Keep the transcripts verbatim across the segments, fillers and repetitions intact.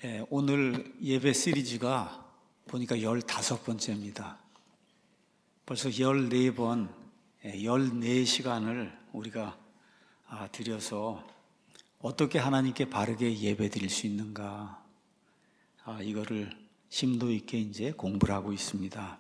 예, 오늘 예배 시리즈가 보니까 열다섯 번째입니다. 벌써 열네 번, 열네 시간을 우리가 드려서 어떻게 하나님께 바르게 예배 드릴 수 있는가, 아, 이거를 심도 있게 이제 공부를 하고 있습니다.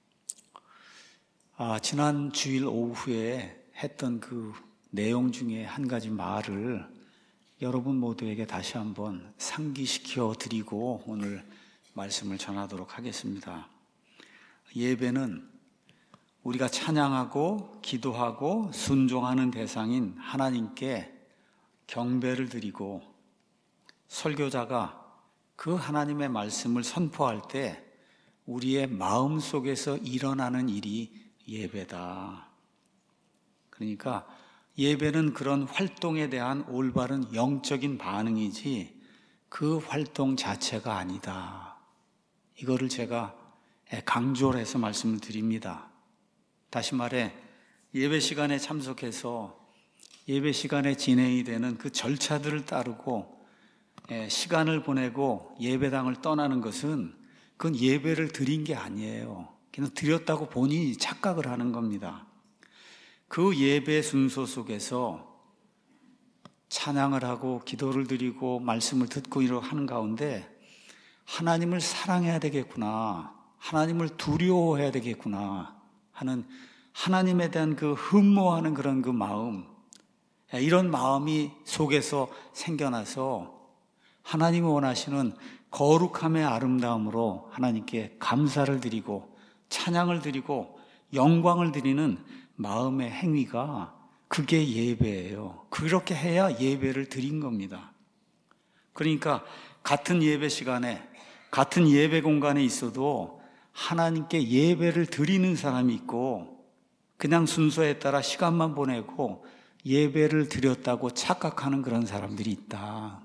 아, 지난 주일 오후에 했던 그 내용 중에 한 가지 말을 여러분 모두에게 다시 한번 상기시켜 드리고 오늘 말씀을 전하도록 하겠습니다. 예배는 우리가 찬양하고 기도하고 순종하는 대상인 하나님께 경배를 드리고, 설교자가 그 하나님의 말씀을 선포할 때 우리의 마음 속에서 일어나는 일이 예배다. 그러니까 예배는 그런 활동에 대한 올바른 영적인 반응이지 그 활동 자체가 아니다. 이거를 제가 강조를 해서 말씀을 드립니다. 다시 말해, 예배 시간에 참석해서 예배 시간에 진행이 되는 그 절차들을 따르고 시간을 보내고 예배당을 떠나는 것은 그건 예배를 드린 게 아니에요. 그냥 드렸다고 본인이 착각을 하는 겁니다. 그 예배 순서 속에서 찬양을 하고 기도를 드리고 말씀을 듣고 이러고 하는 가운데 하나님을 사랑해야 되겠구나, 하나님을 두려워해야 되겠구나 하는 하나님에 대한 그 흠모하는 그런 그 마음, 이런 마음이 속에서 생겨나서 하나님이 원하시는 거룩함의 아름다움으로 하나님께 감사를 드리고 찬양을 드리고 영광을 드리는 마음의 행위가, 그게 예배예요. 그렇게 해야 예배를 드린 겁니다. 그러니까 같은 예배 시간에 같은 예배 공간에 있어도 하나님께 예배를 드리는 사람이 있고, 그냥 순서에 따라 시간만 보내고 예배를 드렸다고 착각하는 그런 사람들이 있다.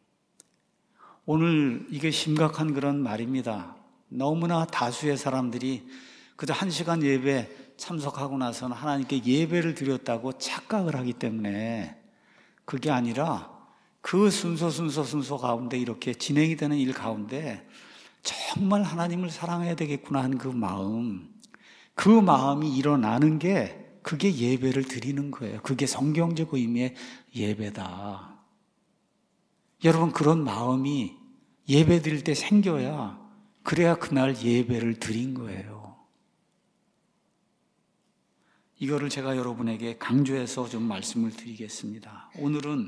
오늘 이게 심각한 그런 말입니다. 너무나 다수의 사람들이 그저 한 시간 예배 참석하고 나서는 하나님께 예배를 드렸다고 착각을 하기 때문에, 그게 아니라 그 순서 순서 순서 가운데 이렇게 진행이 되는 일 가운데 정말 하나님을 사랑해야 되겠구나 하는 그 마음, 그 마음이 일어나는 게 그게 예배를 드리는 거예요. 그게 성경적 의미의 예배다. 여러분, 그런 마음이 예배 드릴 때 생겨야, 그래야 그날 예배를 드린 거예요. 이거를 제가 여러분에게 강조해서 좀 말씀을 드리겠습니다. 오늘은,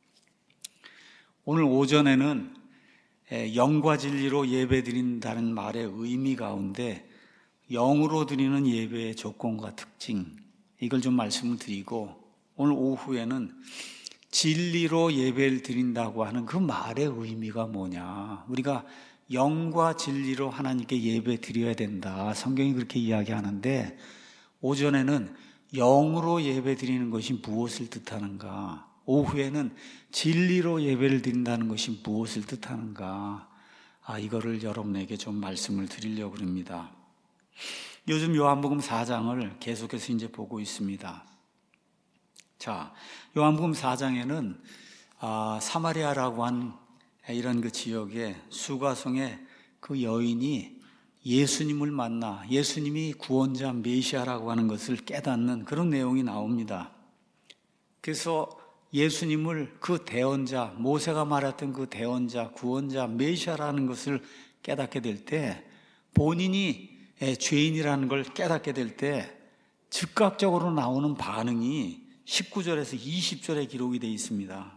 오늘 오전에는 영과 진리로 예배 드린다는 말의 의미 가운데 영으로 드리는 예배의 조건과 특징, 이걸 좀 말씀을 드리고, 오늘 오후에는 진리로 예배를 드린다고 하는 그 말의 의미가 뭐냐, 우리가 영과 진리로 하나님께 예배 드려야 된다, 성경이 그렇게 이야기하는데, 오전에는 영으로 예배 드리는 것이 무엇을 뜻하는가, 오후에는 진리로 예배를 드린다는 것이 무엇을 뜻하는가, 아, 이거를 여러분에게 좀 말씀을 드리려고 합니다. 요즘 요한복음 사 장을 계속해서 이제 보고 있습니다. 자, 요한복음 사 장에는 아, 사마리아라고 한 이런 그 지역에 수가성의 그 여인이 예수님을 만나 예수님이 구원자 메시아라고 하는 것을 깨닫는 그런 내용이 나옵니다. 그래서 예수님을 그 대언자, 모세가 말했던 그 대언자, 구원자, 메시아라는 것을 깨닫게 될 때, 본인이 죄인이라는 걸 깨닫게 될 때 즉각적으로 나오는 반응이 십구 절에서 이십 절에 기록이 되어 있습니다.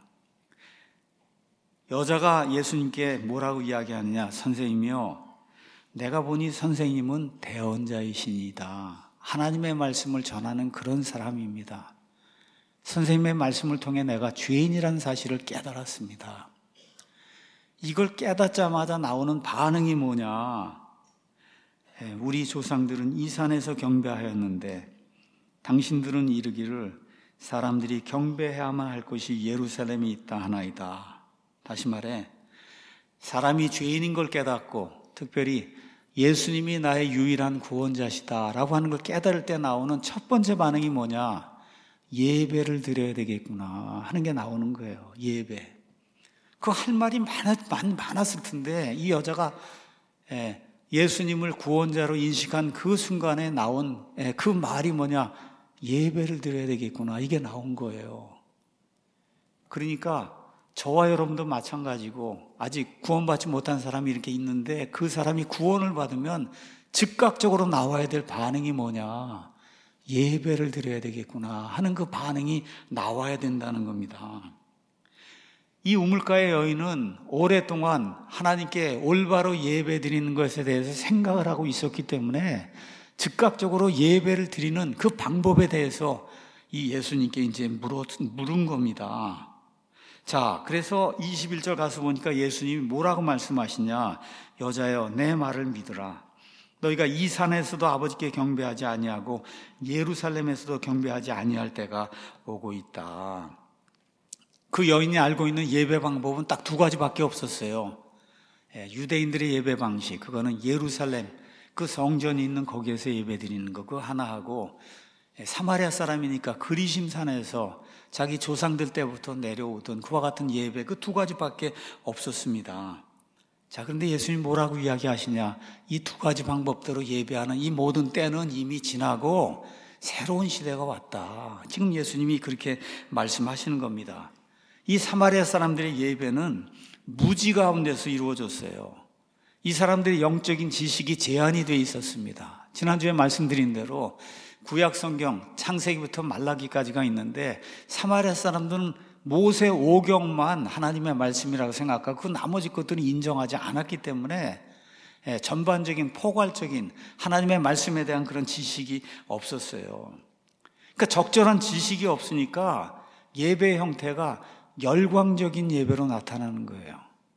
여자가 예수님께 뭐라고 이야기하느냐, 선생님이요, 내가 보니 선생님은 대언자이시니다. 하나님의 말씀을 전하는 그런 사람입니다. 선생님의 말씀을 통해 내가 죄인이라는 사실을 깨달았습니다. 이걸 깨닫자마자 나오는 반응이 뭐냐, 우리 조상들은 이 산에서 경배하였는데 당신들은 이르기를 사람들이 경배해야만 할 곳이 예루살렘에 있다 하나이다. 다시 말해, 사람이 죄인인 걸 깨닫고 특별히 예수님이 나의 유일한 구원자시다라고 하는 걸 깨달을 때 나오는 첫 번째 반응이 뭐냐, 예배를 드려야 되겠구나 하는 게 나오는 거예요. 예배. 그 할 말이 많았, 많았을 텐데 이 여자가 예수님을 구원자로 인식한 그 순간에 나온 그 말이 뭐냐? 예배를 드려야 되겠구나. 이게 나온 거예요. 그러니까 저와 여러분도 마찬가지고 아직 구원받지 못한 사람이 이렇게 있는데 그 사람이 구원을 받으면 즉각적으로 나와야 될 반응이 뭐냐? 예배를 드려야 되겠구나 하는 그 반응이 나와야 된다는 겁니다. 이 우물가의 여인은 오랫동안 하나님께 올바로 예배 드리는 것에 대해서 생각을 하고 있었기 때문에 즉각적으로 예배를 드리는 그 방법에 대해서 이 예수님께 이제 물어, 물은 겁니다. 자, 그래서 이십일 절 가서 보니까 예수님이 뭐라고 말씀하시냐? 여자여, 내 말을 믿으라. 너희가 이 산에서도 아버지께 경배하지 아니하고 예루살렘에서도 경배하지 아니할 때가 오고 있다. 그 여인이 알고 있는 예배 방법은 딱 두 가지밖에 없었어요. 유대인들의 예배 방식, 그거는 예루살렘, 그 성전이 있는 거기에서 예배 드리는 거, 그거 하나 하고, 사마리아 사람이니까 그리심산에서 자기 조상들 때부터 내려오던 그와 같은 예배, 그 두 가지밖에 없었습니다. 자, 그런데 예수님 뭐라고 이야기하시냐? 이 두 가지 방법대로 예배하는 이 모든 때는 이미 지나고 새로운 시대가 왔다. 지금 예수님이 그렇게 말씀하시는 겁니다. 이 사마리아 사람들의 예배는 무지 가운데서 이루어졌어요. 이 사람들의 영적인 지식이 제한이 되어 있었습니다. 지난주에 말씀드린 대로 구약 성경 창세기부터 말라기까지가 있는데 사마리아 사람들은 모세 오경만 하나님의 말씀이라고 생각하고 그 나머지 것들은 인정하지 않았기 때문에 전반적인 포괄적인 하나님의 말씀에 대한 그런 지식이 없었어요. 그러니까 적절한 지식이 없으니까 예배의 형태가 열광적인 예배로 나타나는 거예요.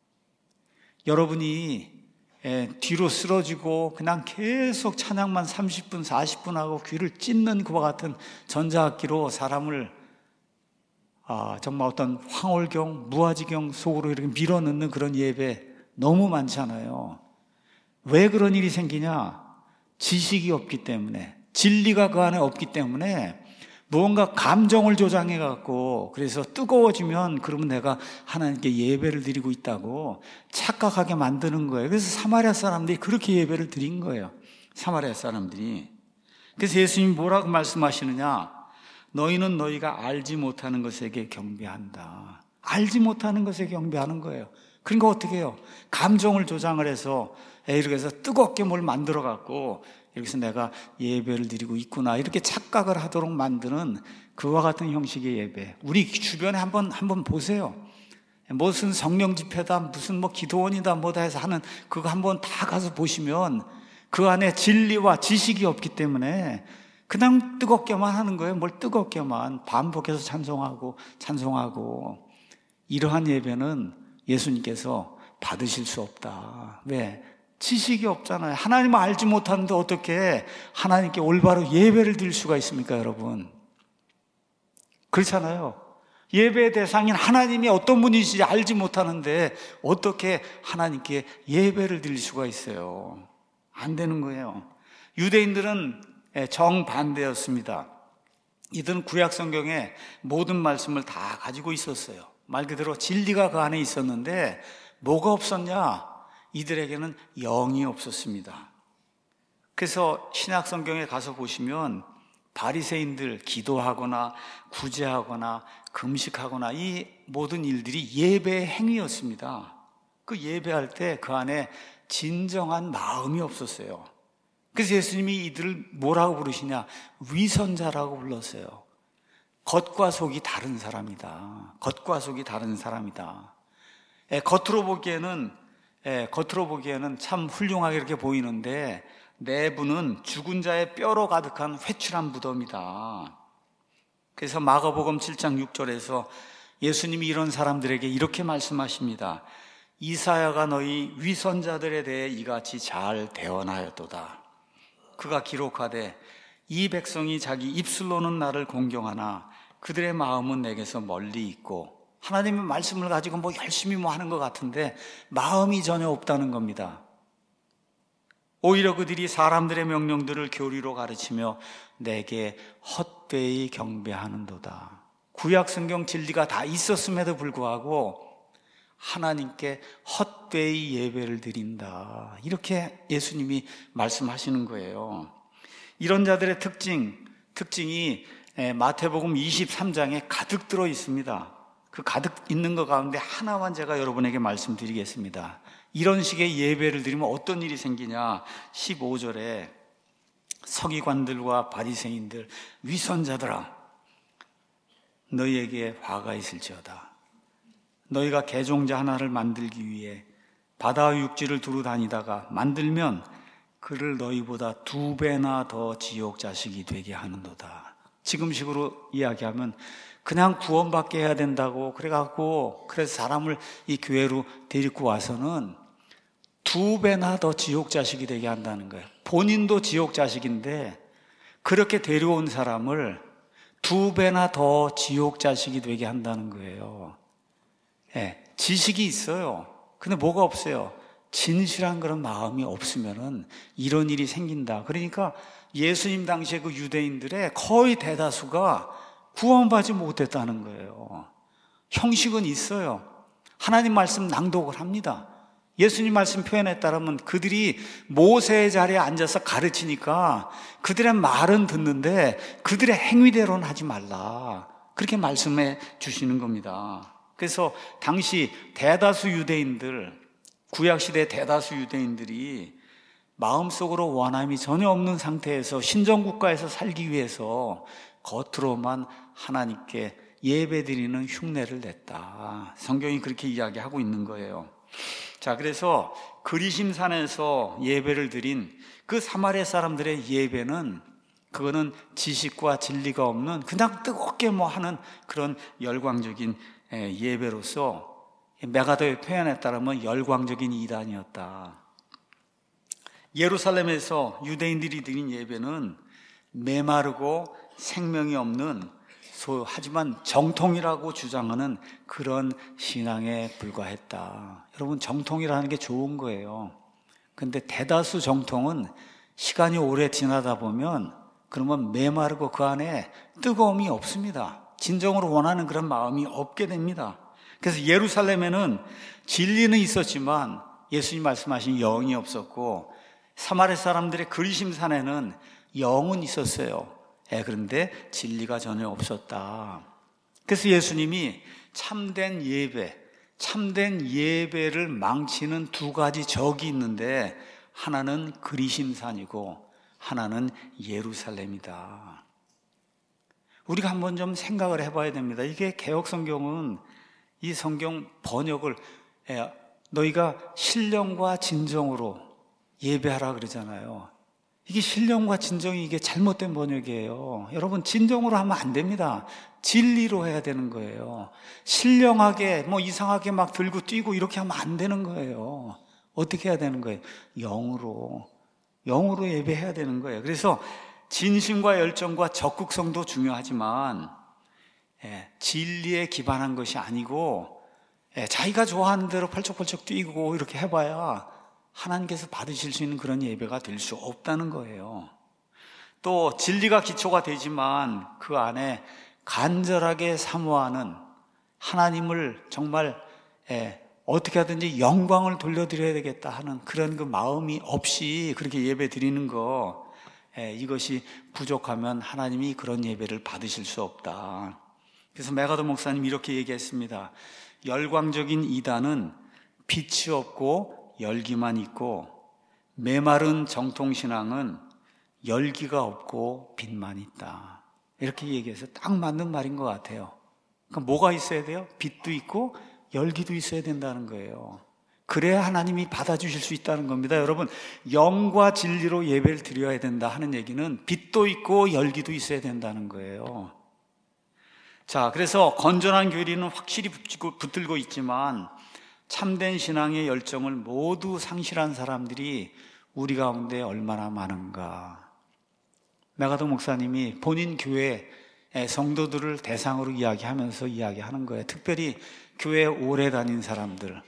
여러분이 뒤로 쓰러지고 그냥 계속 찬양만 삼십 분, 사십 분 하고 귀를 찢는 그와 같은 전자악기로 사람을 아, 정말 어떤 황홀경, 무아지경 속으로 이렇게 밀어넣는 그런 예배 너무 많잖아요. 왜 그런 일이 생기냐? 지식이 없기 때문에, 진리가 그 안에 없기 때문에 무언가 감정을 조장해 갖고 그래서 뜨거워지면 그러면 내가 하나님께 예배를 드리고 있다고 착각하게 만드는 거예요. 그래서 사마리아 사람들이 그렇게 예배를 드린 거예요. 사마리아 사람들이. 그래서 예수님이 뭐라고 말씀하시느냐? 너희는 너희가 알지 못하는 것에게 경배한다. 알지 못하는 것에 경배하는 거예요. 그러니까 어떻게 해요? 감정을 조장을 해서 이렇게 해서 뜨겁게 뭘 만들어 갖고 여기서 내가 예배를 드리고 있구나 이렇게 착각을 하도록 만드는 그와 같은 형식의 예배. 우리 주변에 한번 한번 보세요. 무슨 성령 집회다, 무슨 뭐 기도원이다, 뭐다 해서 하는 그거 한번 다 가서 보시면 그 안에 진리와 지식이 없기 때문에 그냥 뜨겁게만 하는 거예요. 뭘 뜨겁게만 반복해서 찬송하고 찬송하고. 이러한 예배는 예수님께서 받으실 수 없다. 왜? 지식이 없잖아요. 하나님을 알지 못하는데 어떻게 하나님께 올바로 예배를 드릴 수가 있습니까, 여러분? 그렇잖아요. 예배의 대상인 하나님이 어떤 분이신지 알지 못하는데 어떻게 하나님께 예배를 드릴 수가 있어요? 안 되는 거예요. 유대인들은 정반대였습니다. 이들은 구약 성경에 모든 말씀을 다 가지고 있었어요. 말 그대로 진리가 그 안에 있었는데 뭐가 없었냐? 이들에게는 영이 없었습니다. 그래서 신약 성경에 가서 보시면 바리새인들 기도하거나 구제하거나 금식하거나 이 모든 일들이 예배의 행위였습니다. 그 예배할 때 그 안에 진정한 마음이 없었어요. 그래서 예수님이 이들을 뭐라고 부르시냐? 위선자라고 불렀어요. 겉과 속이 다른 사람이다. 겉과 속이 다른 사람이다. 예, 겉으로 보기에는 예, 겉으로 보기에는 참 훌륭하게 이렇게 보이는데 내부는 죽은 자의 뼈로 가득한 회출한 무덤이다. 그래서 마가복음 칠 장 육 절에서 예수님이 이런 사람들에게 이렇게 말씀하십니다. 이사야가 너희 위선자들에 대해 이같이 잘 대언하였도다. 그가 기록하되 이 백성이 자기 입술로는 나를 공경하나 그들의 마음은 내게서 멀리 있고. 하나님의 말씀을 가지고 뭐 열심히 뭐 하는 것 같은데 마음이 전혀 없다는 겁니다. 오히려 그들이 사람들의 명령들을 교리로 가르치며 내게 헛되이 경배하는도다. 구약 성경 진리가 다 있었음에도 불구하고 하나님께 헛되이 예배를 드린다. 이렇게 예수님이 말씀하시는 거예요. 이런 자들의 특징, 특징이 마태복음 이십삼 장에 가득 들어 있습니다. 그 가득 있는 것 가운데 하나만 제가 여러분에게 말씀드리겠습니다. 이런 식의 예배를 드리면 어떤 일이 생기냐? 십오 절에 서기관들과 바리새인들, 위선자들아, 너희에게 화가 있을지어다. 너희가 개종자 하나를 만들기 위해 바다와 육지를 두루 다니다가 만들면 그를 너희보다 두 배나 더 지옥 자식이 되게 하는도다. 지금식으로 이야기하면 그냥 구원받게 해야 된다고 그래갖고 그래서 사람을 이 교회로 데리고 와서는 두 배나 더 지옥 자식이 되게 한다는 거예요. 본인도 지옥 자식인데 그렇게 데려온 사람을 두 배나 더 지옥 자식이 되게 한다는 거예요. 예, 지식이 있어요. 근데 뭐가 없어요? 진실한 그런 마음이 없으면은 이런 일이 생긴다. 그러니까 예수님 당시에 그 유대인들의 거의 대다수가 구원받지 못했다는 거예요. 형식은 있어요. 하나님 말씀 낭독을 합니다. 예수님 말씀 표현에 따르면 그들이 모세의 자리에 앉아서 가르치니까 그들의 말은 듣는데 그들의 행위대로는 하지 말라. 그렇게 말씀해 주시는 겁니다. 그래서 당시 대다수 유대인들, 구약시대 대다수 유대인들이 마음속으로 원함이 전혀 없는 상태에서 신정국가에서 살기 위해서 겉으로만 하나님께 예배드리는 흉내를 냈다. 성경이 그렇게 이야기하고 있는 거예요. 자, 그래서 그리심산에서 예배를 드린 그 사마리아 사람들의 예배는 그거는 지식과 진리가 없는 그냥 뜨겁게 뭐 하는 그런 열광적인 예배로서 메가더의 표현에 따르면 열광적인 이단이었다. 예루살렘에서 유대인들이 드린 예배는 메마르고 생명이 없는 소, 하지만 정통이라고 주장하는 그런 신앙에 불과했다. 여러분, 정통이라는 게 좋은 거예요. 근데 대다수 정통은 시간이 오래 지나다 보면 그러면 메마르고 그 안에 뜨거움이 없습니다. 진정으로 원하는 그런 마음이 없게 됩니다. 그래서 예루살렘에는 진리는 있었지만 예수님 말씀하신 영이 없었고 사마리아 사람들의 그리심산에는 영은 있었어요. 예, 그런데 진리가 전혀 없었다. 그래서 예수님이 참된 예배, 참된 예배를 망치는 두 가지 적이 있는데 하나는 그리심산이고 하나는 예루살렘이다. 우리가 한번 좀 생각을 해봐야 됩니다. 이게 개역성경은 이 성경 번역을 예, 너희가 신령과 진정으로 예배하라 그러잖아요. 이게 신령과 진정이 이게 잘못된 번역이에요. 여러분, 진정으로 하면 안 됩니다. 진리로 해야 되는 거예요. 신령하게 뭐 이상하게 막 들고 뛰고 이렇게 하면 안 되는 거예요. 어떻게 해야 되는 거예요? 영으로 영으로 예배해야 되는 거예요. 그래서 진심과 열정과 적극성도 중요하지만 예, 진리에 기반한 것이 아니고 예, 자기가 좋아하는 대로 펄쩍펄쩍 뛰고 이렇게 해봐야 하나님께서 받으실 수 있는 그런 예배가 될 수 없다는 거예요. 또 진리가 기초가 되지만 그 안에 간절하게 사모하는 하나님을 정말 예, 어떻게 하든지 영광을 돌려드려야 되겠다 하는 그런 그 마음이 없이 그렇게 예배 드리는 거 예, 이것이 부족하면 하나님이 그런 예배를 받으실 수 없다. 그래서 메가더 목사님이 이렇게 얘기했습니다. 열광적인 이단은 빛이 없고 열기만 있고 메마른 정통신앙은 열기가 없고 빛만 있다. 이렇게 얘기해서 딱 맞는 말인 것 같아요. 그러니까 뭐가 있어야 돼요? 빛도 있고 열기도 있어야 된다는 거예요. 그래야 하나님이 받아주실 수 있다는 겁니다. 여러분, 영과 진리로 예배를 드려야 된다 하는 얘기는 빛도 있고 열기도 있어야 된다는 거예요. 자, 그래서 건전한 교리는 확실히 붙이고, 붙들고 있지만 참된 신앙의 열정을 모두 상실한 사람들이 우리 가운데 얼마나 많은가. 메가더 목사님이 본인 교회 성도들을 대상으로 이야기하면서 이야기하는 거예요. 특별히 교회에 오래 다닌 사람들,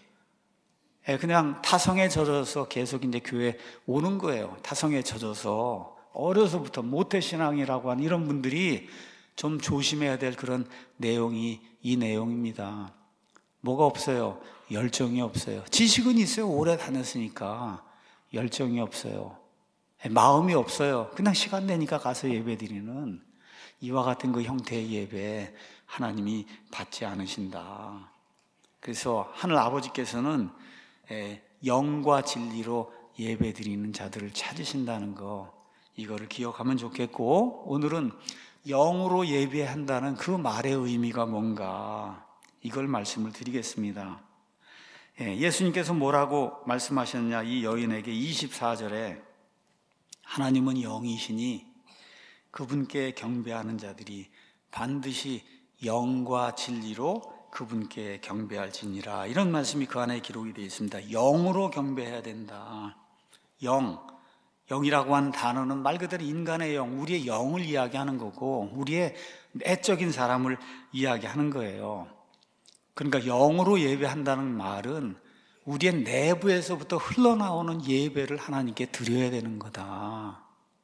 그냥 타성에 젖어서 계속 이제 교회에 오는 거예요. 타성에 젖어서 어려서부터 모태신앙이라고 하는 이런 분들이 좀 조심해야 될 그런 내용이 이 내용입니다. 뭐가 없어요? 열정이 없어요. 지식은 있어요. 오래 다녔으니까. 열정이 없어요. 마음이 없어요. 그냥 시간 내니까 가서 예배드리는 이와 같은 그 형태의 예배 하나님이 받지 않으신다. 그래서 하늘 아버지께서는 영과 진리로 예배드리는 자들을 찾으신다는 거, 이거를 기억하면 좋겠고, 오늘은 영으로 예배한다는 그 말의 의미가 뭔가, 이걸 말씀을 드리겠습니다. 예수님께서 뭐라고 말씀하셨냐, 이 여인에게 이십사 절에 하나님은 영이시니 그분께 경배하는 자들이 반드시 영과 진리로 그분께 경배할지니라, 이런 말씀이 그 안에 기록이 되어 있습니다. 영으로 경배해야 된다. 영, 영이라고 하는 단어는 말 그대로 인간의 영, 우리의 영을 이야기하는 거고, 우리의 내적인 사람을 이야기하는 거예요. 그러니까 영으로 예배한다는 말은 우리의 내부에서부터 흘러나오는 예배를 하나님께 드려야 되는 거다.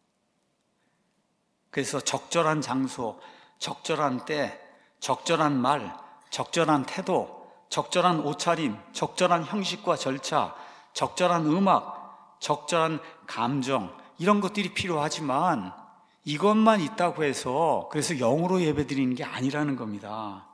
그래서 적절한 장소, 적절한 때, 적절한 말, 적절한 태도, 적절한 옷차림, 적절한 형식과 절차, 적절한 음악, 적절한 감정, 이런 것들이 필요하지만 이것만 있다고 해서 그래서 영으로 예배드리는 게 아니라는 겁니다.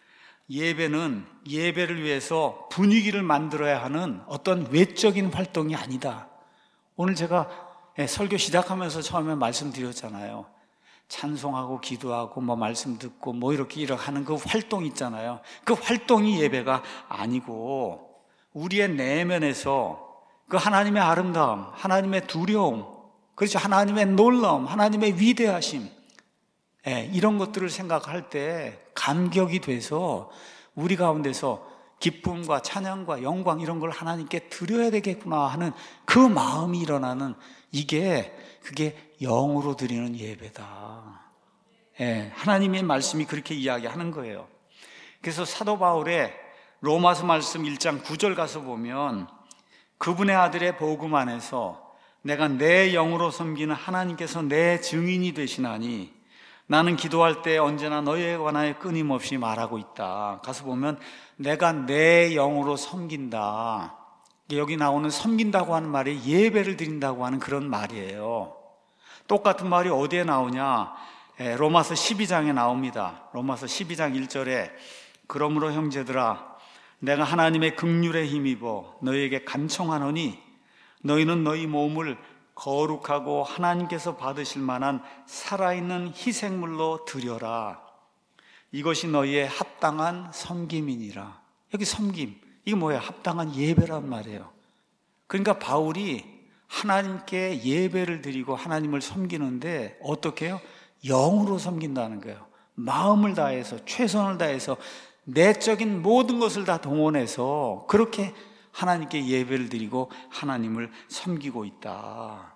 예배는 예배를 위해서 분위기를 만들어야 하는 어떤 외적인 활동이 아니다. 오늘 제가 설교 시작하면서 처음에 말씀드렸잖아요. 찬송하고 기도하고 뭐 말씀 듣고 뭐 이렇게 이렇게 하는 그 활동 있잖아요. 그 활동이 예배가 아니고 우리의 내면에서 그 하나님의 아름다움, 하나님의 두려움, 그렇죠, 하나님의 놀라움, 하나님의 위대하심, 예, 이런 것들을 생각할 때 감격이 돼서 우리 가운데서 기쁨과 찬양과 영광 이런 걸 하나님께 드려야 되겠구나 하는 그 마음이 일어나는, 이게 그게 영으로 드리는 예배다. 예, 하나님의 말씀이 그렇게 이야기하는 거예요. 그래서 사도 바울의 로마서 말씀 일 장 구 절 가서 보면 그분의 아들의 복음 안에서 내가 내 영으로 섬기는 하나님께서 내 증인이 되시나니 나는 기도할 때 언제나 너희에 관하여 끊임없이 말하고 있다. 가서 보면 내가 내 영으로 섬긴다. 여기 나오는 섬긴다고 하는 말이 예배를 드린다고 하는 그런 말이에요. 똑같은 말이 어디에 나오냐? 로마서 십이 장에 나옵니다. 로마서 십이 장 일 절에 그러므로 형제들아 내가 하나님의 긍휼에 힘입어 너희에게 간청하노니 너희는 너희 몸을 거룩하고 하나님께서 받으실 만한 살아있는 희생물로 드려라. 이것이 너희의 합당한 섬김이니라. 여기 섬김, 이게 뭐예요? 합당한 예배란 말이에요. 그러니까 바울이 하나님께 예배를 드리고 하나님을 섬기는데 어떻게 해요? 영으로 섬긴다는 거예요. 마음을 다해서, 최선을 다해서, 내적인 모든 것을 다 동원해서 그렇게 하나님께 예배를 드리고 하나님을 섬기고 있다.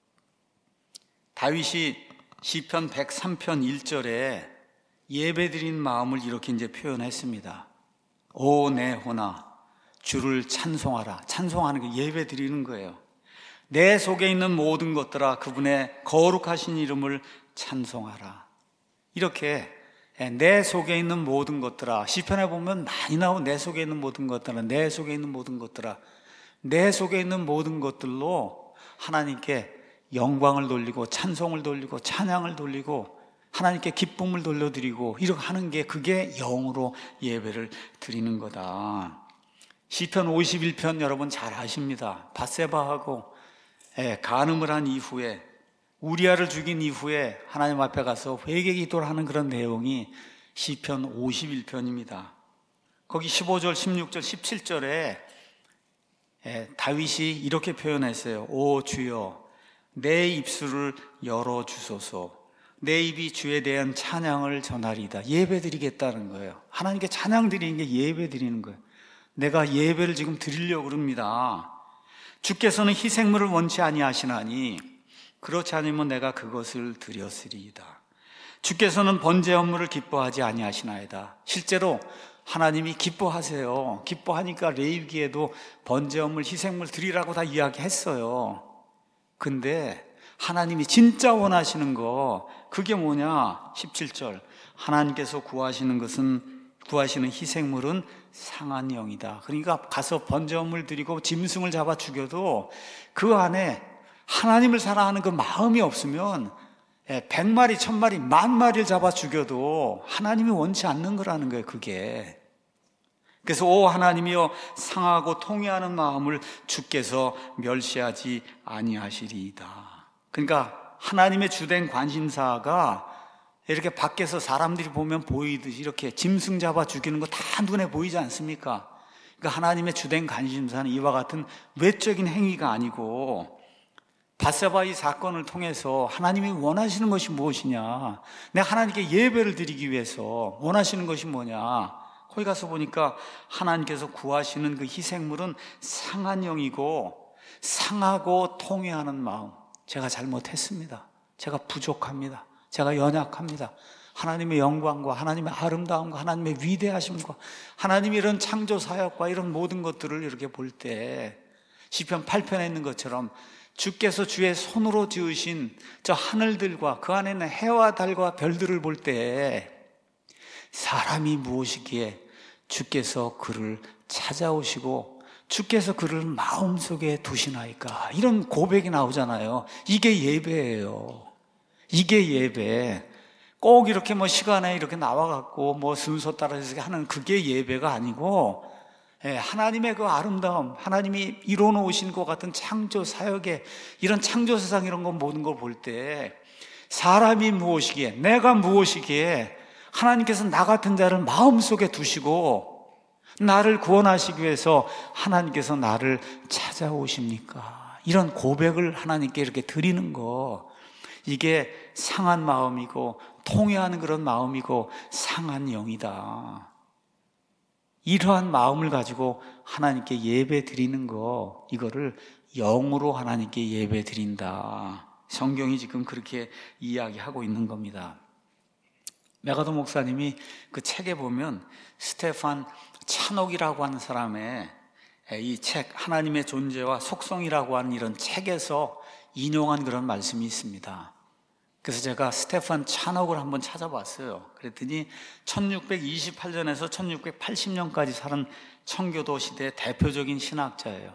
다윗이 시편 백삼 편 일 절에 예배드린 마음을 이렇게 이제 표현했습니다. 오 내 혼아 주를 찬송하라. 찬송하는 게 예배 드리는 거예요. 내 속에 있는 모든 것들아 그분의 거룩하신 이름을 찬송하라. 이렇게 내 속에 있는 모든 것들아, 시편에 보면 많이 나온 내 속에 있는 모든 것들아, 내 속에 있는 모든 것들아, 내 속에 있는 모든 것들로 하나님께 영광을 돌리고 찬송을 돌리고 찬양을 돌리고 하나님께 기쁨을 돌려드리고 이렇게 하는 게, 그게 영으로 예배를 드리는 거다. 시편 오십일 편 여러분 잘 아십니다. 밧세바하고 간음을 한 이후에, 우리아를 죽인 이후에 하나님 앞에 가서 회개 기도를 하는 그런 내용이 시편 오십일 편입니다. 거기 십오 절, 십육 절, 십칠 절에 다윗이 이렇게 표현했어요. 오 주여 내 입술을 열어주소서. 내 입이 주에 대한 찬양을 전하리이다. 예배 드리겠다는 거예요. 하나님께 찬양 드리는 게 예배 드리는 거예요. 내가 예배를 지금 드리려고 그럽니다. 주께서는 희생물을 원치 아니하시나니 그렇지 않으면 내가 그것을 드렸으리이다. 주께서는 번제 헌물을 기뻐하지 아니하시나이다. 실제로 하나님이 기뻐하세요. 기뻐하니까 레위기에도 번제 헌물, 희생물 드리라고 다 이야기했어요. 근데 하나님이 진짜 원하시는 거, 그게 뭐냐? 십칠 절 하나님께서 구하시는 것은, 구하시는 희생물은 상한 영이다. 그러니까 가서 번제물을 드리고 짐승을 잡아 죽여도 그 안에 하나님을 사랑하는 그 마음이 없으면 백마리, 천마리, 만마리를 잡아 죽여도 하나님이 원치 않는 거라는 거예요, 그게. 그래서 오 하나님이여 상하고 통회하는 마음을 주께서 멸시하지 아니하시리이다. 그러니까 하나님의 주된 관심사가 이렇게 밖에서 사람들이 보면 보이듯이 이렇게 짐승 잡아 죽이는 거 다 눈에 보이지 않습니까? 그러니까 하나님의 주된 관심사는 이와 같은 외적인 행위가 아니고 밧세바 이 사건을 통해서 하나님이 원하시는 것이 무엇이냐, 내가 하나님께 예배를 드리기 위해서 원하시는 것이 뭐냐, 거기 가서 보니까 하나님께서 구하시는 그 희생물은 상한 영이고 상하고 통회하는 마음. 제가 잘못했습니다. 제가 부족합니다. 제가 연약합니다. 하나님의 영광과 하나님의 아름다움과 하나님의 위대하심과 하나님의 이런 창조 사역과 이런 모든 것들을 이렇게 볼 때 시편 팔 편에 있는 것처럼 주께서 주의 손으로 지으신 저 하늘들과 그 안에 있는 해와 달과 별들을 볼 때 사람이 무엇이기에 주께서 그를 찾아오시고 주께서 그를 마음속에 두시나이까, 이런 고백이 나오잖아요. 이게 예배예요. 이게 예배. 꼭 이렇게 뭐 시간에 이렇게 나와갖고 뭐 순서 따라서 하는 그게 예배가 아니고, 예, 하나님의 그 아름다움, 하나님이 이뤄놓으신 것 같은 창조 사역에 이런 창조 세상 이런 거 모든 걸 볼 때 사람이 무엇이기에, 내가 무엇이기에 하나님께서 나 같은 자를 마음속에 두시고 나를 구원하시기 위해서 하나님께서 나를 찾아오십니까? 이런 고백을 하나님께 이렇게 드리는 거, 이게 상한 마음이고 통회하는 그런 마음이고 상한 영이다. 이러한 마음을 가지고 하나님께 예배 드리는 거, 이거를 영으로 하나님께 예배 드린다. 성경이 지금 그렇게 이야기하고 있는 겁니다. 메가도 목사님이 그 책에 보면 스테판 차녹이라고 하는 사람의 이 책, 하나님의 존재와 속성이라고 하는 이런 책에서 인용한 그런 말씀이 있습니다. 그래서 제가 스테판 차녹을 한번 찾아봤어요. 그랬더니 천육백이십팔 년에서 천육백팔십 년까지 살은 청교도 시대의 대표적인 신학자예요.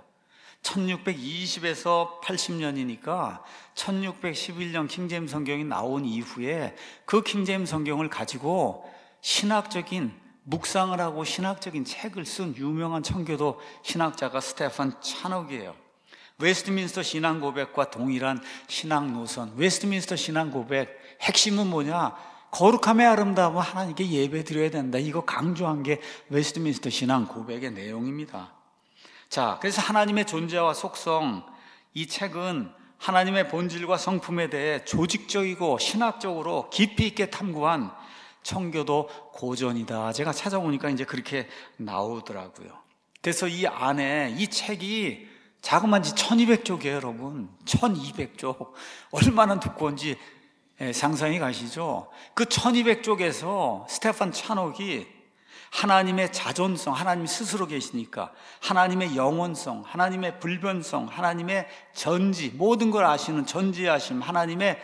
천육백이십에서 팔십 년이니까 천육백십일 년 킹제임스 성경이 나온 이후에 그 킹제임스 성경을 가지고 신학적인 묵상을 하고 신학적인 책을 쓴 유명한 청교도 신학자가 스테판 차녹이에요. 웨스트민스터 신앙 고백과 동일한 신앙 노선, 웨스트민스터 신앙 고백 핵심은 뭐냐? 거룩함의 아름다움은 하나님께 예배 드려야 된다. 이거 강조한 게 웨스트민스터 신앙 고백의 내용입니다. 자, 그래서 하나님의 존재와 속성, 이 책은 하나님의 본질과 성품에 대해 조직적이고 신학적으로 깊이 있게 탐구한 청교도 고전이다. 제가 찾아보니까 이제 그렇게 나오더라고요. 그래서 이 안에 이 책이 자그만지 천이백 쪽이에요, 여러분. 천이백 쪽. 얼마나 두꺼운지 상상이 가시죠? 그 천이백 쪽에서 스테판 차녹이 하나님의 자존성, 하나님 스스로 계시니까 하나님의 영원성, 하나님의 불변성, 하나님의 전지, 모든 걸 아시는 전지하심, 하나님의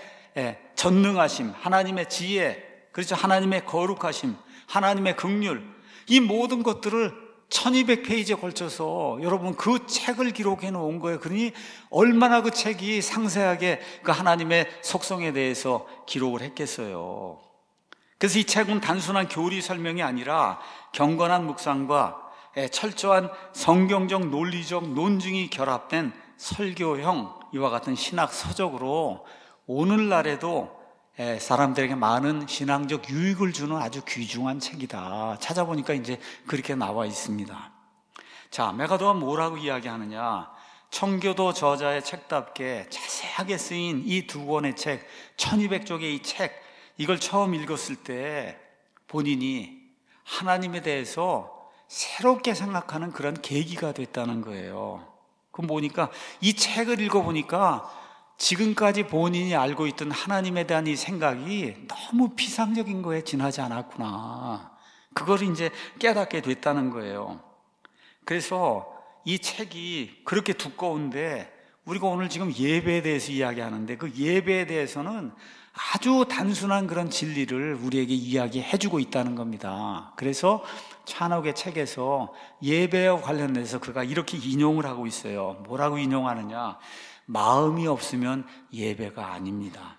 전능하심, 하나님의 지혜, 그렇죠? 하나님의 거룩하심, 하나님의 긍휼, 이 모든 것들을 천이백 페이지에 걸쳐서 여러분 그 책을 기록해 놓은 거예요. 그러니 얼마나 그 책이 상세하게 그 하나님의 속성에 대해서 기록을 했겠어요. 그래서 이 책은 단순한 교리 설명이 아니라 경건한 묵상과 철저한 성경적 논리적 논증이 결합된 설교형 이와 같은 신학 서적으로 오늘날에도 사람들에게 많은 신앙적 유익을 주는 아주 귀중한 책이다. 찾아보니까 이제 그렇게 나와 있습니다. 자, 메가도가 뭐라고 이야기하느냐? 청교도 저자의 책답게 자세하게 쓰인 이 두 권의 책, 천이백 쪽의 이 책, 이걸 처음 읽었을 때 본인이 하나님에 대해서 새롭게 생각하는 그런 계기가 됐다는 거예요. 그럼 보니까 이 책을 읽어보니까 지금까지 본인이 알고 있던 하나님에 대한 이 생각이 너무 피상적인 거에 지나지 않았구나. 그걸 이제 깨닫게 됐다는 거예요. 그래서 이 책이 그렇게 두꺼운데 우리가 오늘 지금 예배에 대해서 이야기하는데 그 예배에 대해서는 아주 단순한 그런 진리를 우리에게 이야기해주고 있다는 겁니다. 그래서 찬옥의 책에서 예배와 관련해서 그가 이렇게 인용을 하고 있어요. 뭐라고 인용하느냐? 마음이 없으면 예배가 아닙니다.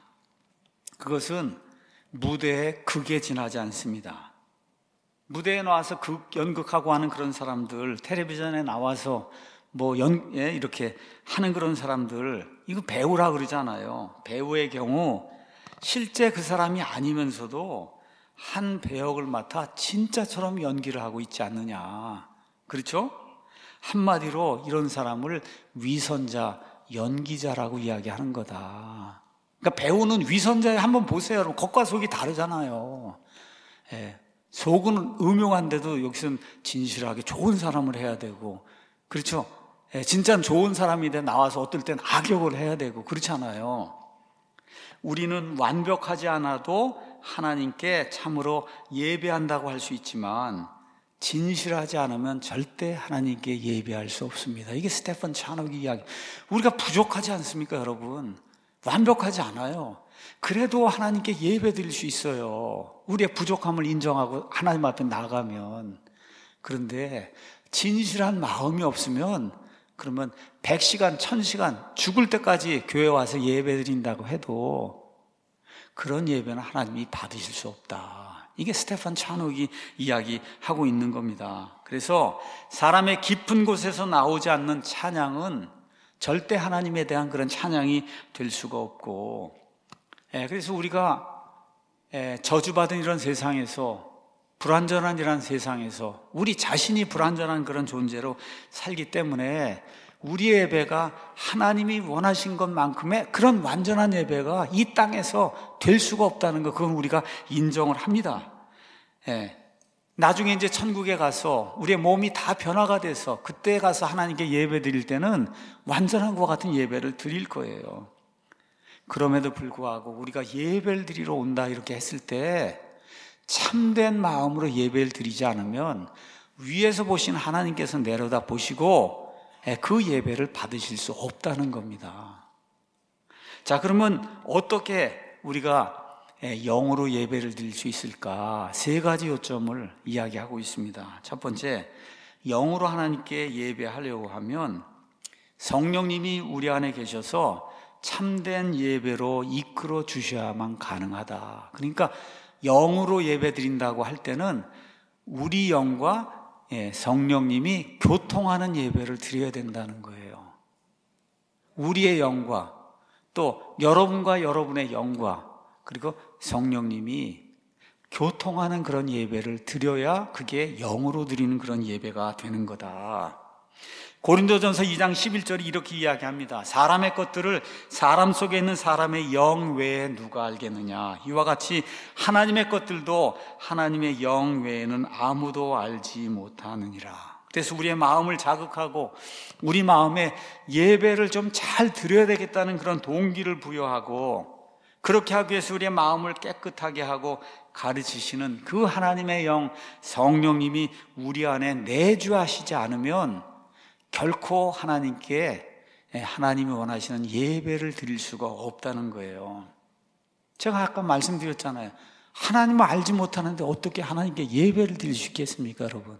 그것은 무대에 극에 지나지 않습니다. 무대에 나와서 극 연극하고 하는 그런 사람들, 텔레비전에 나와서 뭐 연, 예, 이렇게 하는 그런 사람들, 이거 배우라 그러잖아요. 배우의 경우 실제 그 사람이 아니면서도 한 배역을 맡아 진짜처럼 연기를 하고 있지 않느냐. 그렇죠? 한마디로 이런 사람을 위선자, 연기자라고 이야기하는 거다. 그러니까 배우는 위선자에 한번 보세요. 여러분, 겉과 속이 다르잖아요. 예, 속은 음흉한데도 여기서는 진실하게 좋은 사람을 해야 되고, 그렇죠? 예, 진짜는 좋은 사람인데 나와서 어떨 땐 악역을 해야 되고, 그렇잖아요. 우리는 완벽하지 않아도 하나님께 참으로 예배한다고 할 수 있지만 진실하지 않으면 절대 하나님께 예배할 수 없습니다. 이게 스테판 찬옥의 이야기. 우리가 부족하지 않습니까, 여러분? 완벽하지 않아요. 그래도 하나님께 예배 드릴 수 있어요. 우리의 부족함을 인정하고 하나님 앞에 나가면. 그런데 진실한 마음이 없으면 그러면 백 시간, 천 시간 죽을 때까지 교회 와서 예배 드린다고 해도 그런 예배는 하나님이 받으실 수 없다. 이게 스테판 찬옥이 이야기하고 있는 겁니다. 그래서 사람의 깊은 곳에서 나오지 않는 찬양은 절대 하나님에 대한 그런 찬양이 될 수가 없고, 예, 그래서 우리가 예, 저주받은 이런 세상에서, 불완전한 이런 세상에서 우리 자신이 불완전한 그런 존재로 살기 때문에 우리의 예배가 하나님이 원하신 것만큼의 그런 완전한 예배가 이 땅에서 될 수가 없다는 거, 그건 우리가 인정을 합니다. 예. 나중에 이제 천국에 가서 우리의 몸이 다 변화가 돼서 그때 가서 하나님께 예배 드릴 때는 완전한 것과 같은 예배를 드릴 거예요. 그럼에도 불구하고 우리가 예배를 드리러 온다 이렇게 했을 때 참된 마음으로 예배를 드리지 않으면 위에서 보신 하나님께서 내려다 보시고 그 예배를 받으실 수 없다는 겁니다. 자, 그러면 어떻게 우리가 영으로 예배를 드릴 수 있을까? 세 가지 요점을 이야기하고 있습니다. 첫 번째, 영으로 하나님께 예배하려고 하면 성령님이 우리 안에 계셔서 참된 예배로 이끌어 주셔야만 가능하다. 그러니까 영으로 예배 드린다고 할 때는 우리 영과 성령님이 교통하는 예배를 드려야 된다는 거예요. 우리의 영과 또 여러분과 여러분의 영과 그리고 성령님이 교통하는 그런 예배를 드려야 그게 영으로 드리는 그런 예배가 되는 거다. 고린도전서 이 장 십일 절이 이렇게 이야기합니다. 사람의 것들을 사람 속에 있는 사람의 영 외에 누가 알겠느냐. 이와 같이 하나님의 것들도 하나님의 영 외에는 아무도 알지 못하느니라. 그래서 우리의 마음을 자극하고 우리 마음에 예배를 좀 잘 드려야 되겠다는 그런 동기를 부여하고, 그렇게 하기 위해서 우리의 마음을 깨끗하게 하고 가르치시는 그 하나님의 영 성령님이 우리 안에 내주하시지 않으면 결코 하나님께 하나님이 원하시는 예배를 드릴 수가 없다는 거예요. 제가 아까 말씀드렸잖아요. 하나님을 알지 못하는데 어떻게 하나님께 예배를 드릴 수 있겠습니까, 여러분?